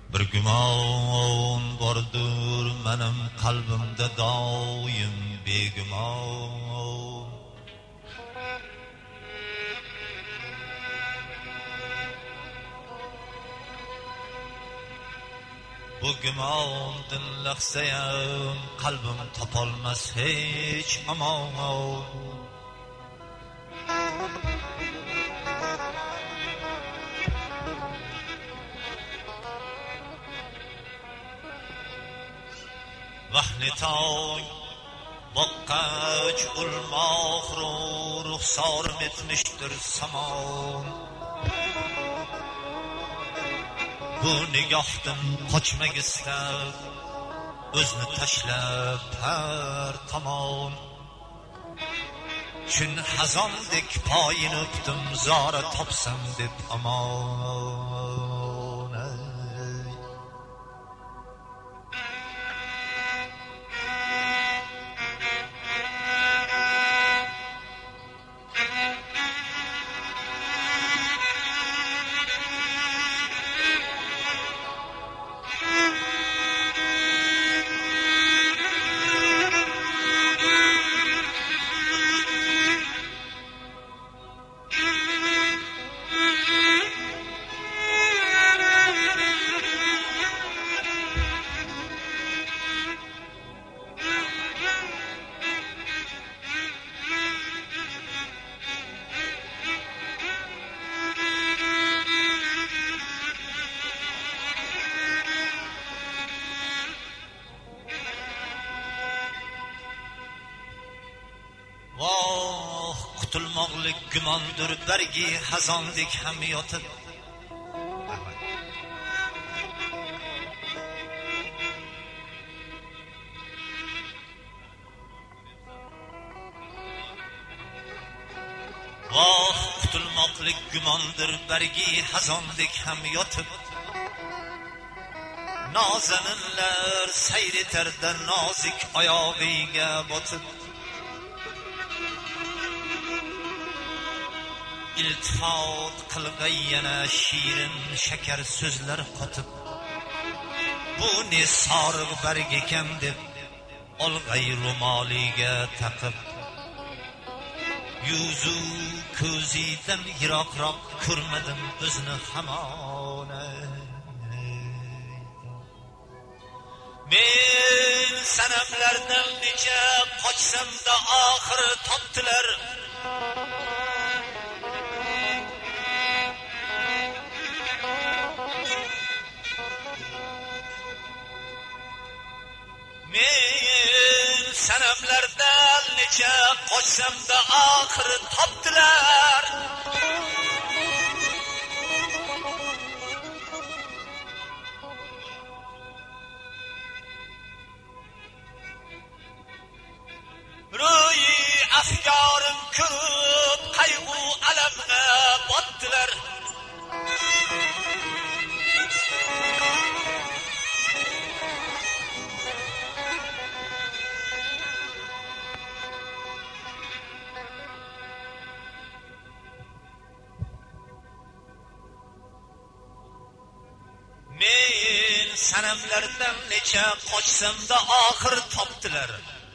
Bir gumon bordur menim qalbimda doim begumon. Bu gumondan lahzayam qalbim topolmas hech amon. Vahni toy boqqach ulmoq ruxsorim etmiştir samon. Bu nigohdan qochmak istab o'zni tashlab har tomon. Chun hazondek poyin o'pdim zora topsam deb amon. Qutulmoqlik gumondir bargi hazondek ham yotib. Voh, qutulmoqlik gumondir bargi hazondek ham yotib. Nozaninlar sayr etarda nozik oyog'iga botib. İltifot qilg'ay yana shirin shakar so'zlar qotib. Bu ne soriq barg ekan deb olg'ay ro'moliga taqib. Yuzu ko'zidan yiroqroq ko'rmadim o'zni hamon. Men sanamlardan necha qochsam da oxir topdilar. Men sanamlardan necha qochsam da oxir topdilar. Ro'yi afkorim ko'p qayg'u alamga botdilar. Men sanamlardan necha qochsam da oxir topdilar.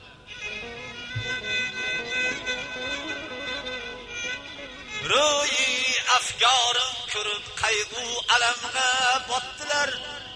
Ro'yi afkorim ko'rib qayg'u alamga botdilar.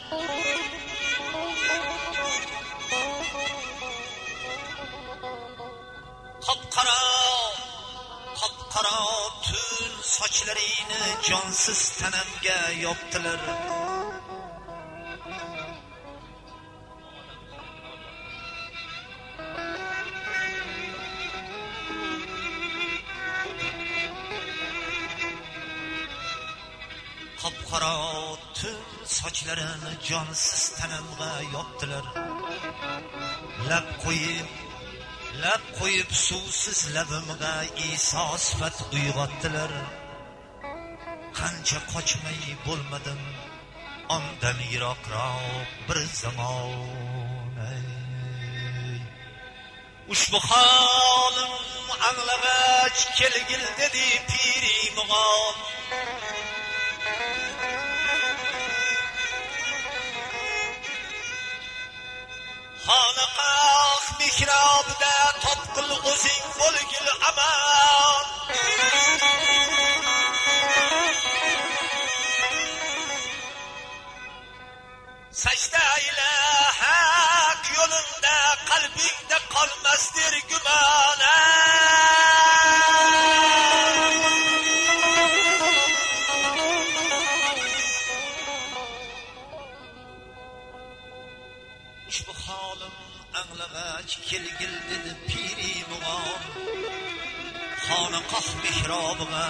Qop-qaro tun sochlarini jonsiz tanamga yopdilar. Qop-qaro tun sochlarini jonsiz tanamga yopdilar. Lab qo'yib suvsiz labimga Iso sifat uyg'otdilar. Qancha qochmay bo'lmadim ondan yiroqroq bir zamon. Ushbu holim anglag'ach kelgil dedi piri-mug'on. xonaqoh mihrobida topqil o'zing bo'lgil aman. Sajda ila haq yo'linda qalbingda qolmasdir gumon. Ushbu holim anglag'ach kelgil dedi piri mug'on. Xonaqoh mihrobiga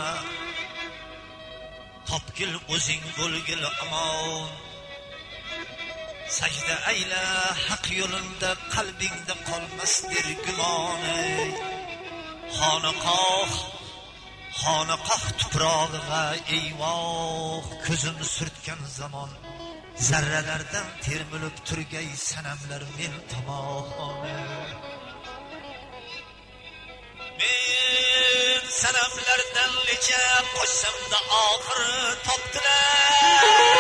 topgil o'zing bo'lgil amon. Sajda ayla haq yo'linda qalbingda qolmasdir gumon. Xonaqoh tuprog'iga eyvoh ko'zim surtgan zamon. Zarralardan termilib turgay sanamlar men tomon. Men sanamlardan lecha qo'shsamda oxir topdilar.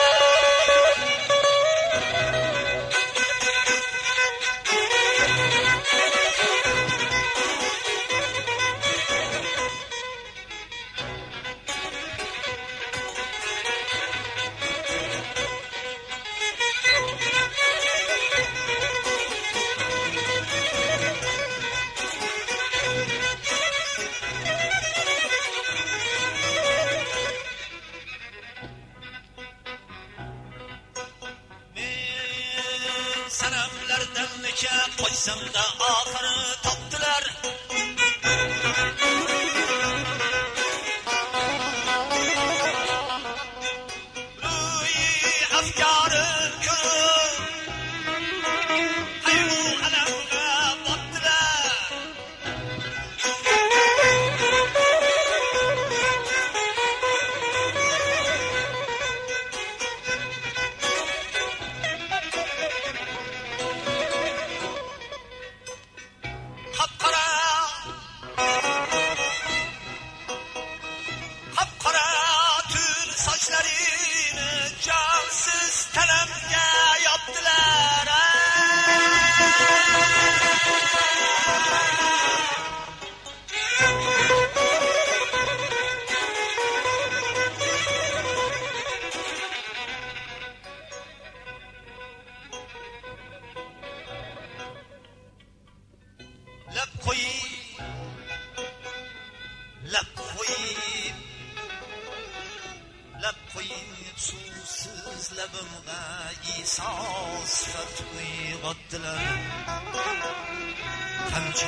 Sanamlardan necha qo'ysamda oxiri topdilar. Ruhi afkorim ko'rib haybu alamga botdilar. Sochlarini jonsiz tanamga yopdilar. Lab qo'yib suvsiz labimga Iso sifat uyg'otdilar. Qancha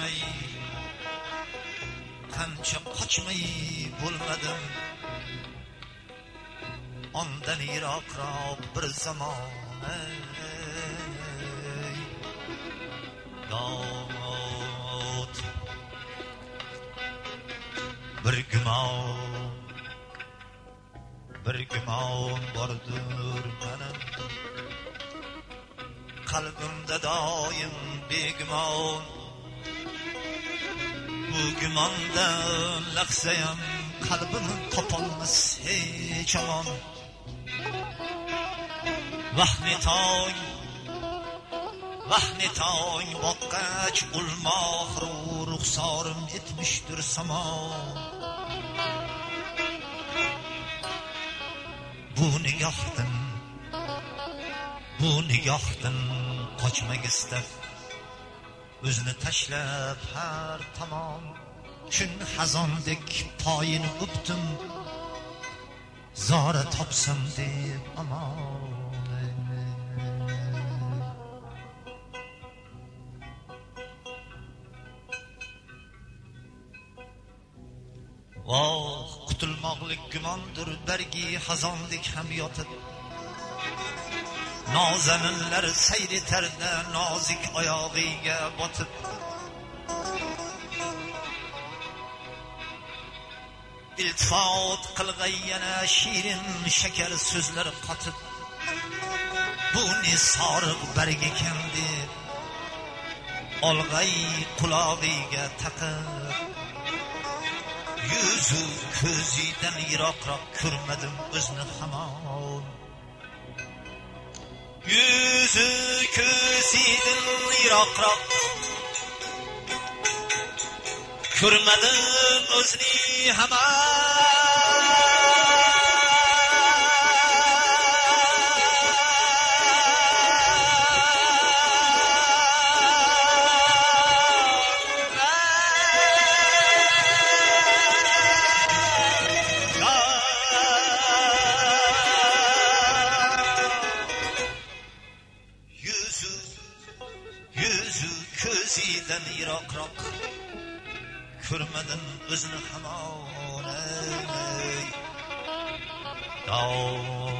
qochmay bo'lmadim. Ondan yiroqroq bir zamon. Dod bir gumon bordir mening. Qalbimda doim begumon. Bu gumondan lahzayam qalbini topolmas hech omon. Vahni tong boqqach ulmoq ruxsorim etmishdir samon. Bu nigohdan qochmak istab o'zini tashlab har tomon kun xazondek poyini o'pdim. Zora topsam deb amon. Voh, qutulmoqlik gumondir bargi xazondek ham yotib. Nozaninlar sayr etarda nozik oyog'iga botib. iltifot qilg'ay yana shirin shakar so'zlar qotib. Bu ne soriq barg ekan deb olg'ay qulog'iga taqib. Yuzu ko'zidan yiroqroq ko'rmadim o'zni hamon. Yuz Yüzü ko'zidin yiroqroq ko'rmadim o'zini hamon ko'zidan yiroqroq ko'rmadim o'zini hamon